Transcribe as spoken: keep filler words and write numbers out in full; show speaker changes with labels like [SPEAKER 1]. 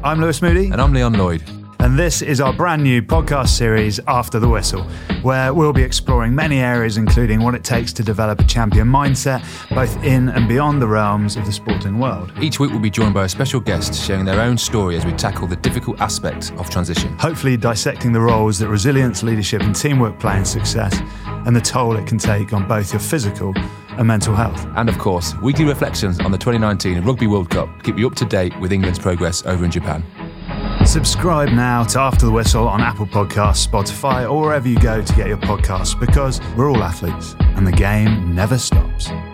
[SPEAKER 1] I'm Lewis Moody.
[SPEAKER 2] And I'm Leon Lloyd.
[SPEAKER 1] And this is our brand new podcast series, After the Whistle, where we'll be exploring many areas, including what it takes to develop a champion mindset, both in and beyond the realms of the sporting world.
[SPEAKER 2] Each week we'll be joined by a special guest sharing their own story as we tackle the difficult aspects of transition.
[SPEAKER 1] Hopefully dissecting the roles that resilience, leadership and teamwork play in success, and the toll it can take on both your physical and mental health.
[SPEAKER 2] And of course, weekly reflections on the twenty nineteen Rugby World Cup to keep you up to date with England's progress over in Japan.
[SPEAKER 1] Subscribe now to After the Whistle on Apple Podcasts, Spotify, or wherever you go to get your podcasts, because we're all athletes and the game never stops.